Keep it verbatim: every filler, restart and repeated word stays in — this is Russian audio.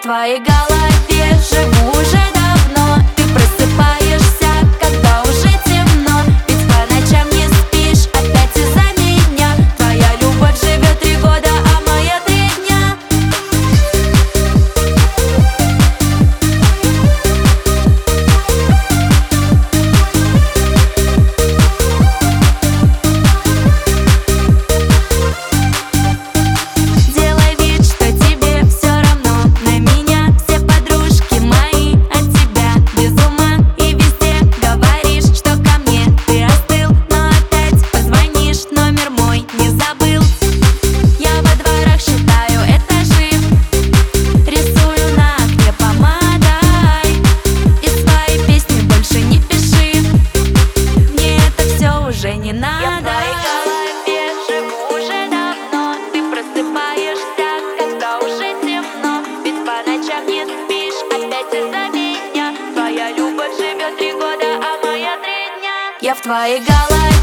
твоей голове живу уже давно. Ты просыпаешься, когда уже темно, ведь по ночам не спишь опять из-за меня. Твоя любовь живет три года, а моя три дня. Делай вид, что тебе все равно на меня. Все подружки мои от тебя без ума. И везде говоришь, что ко мне ты остыл, но опять позвонишь, номер мой не забыл. Я во дворах считаю этажи, рисую на окне помадой. И свои песни больше не пиши, мне это все уже не надо. Я в твоей голове живу уже давно. Ты просыпаешься, когда уже темно, ведь по ночам не спишь опять из-за меня. Твоя любовь живет три года, а моя три дня. Я в твоей голове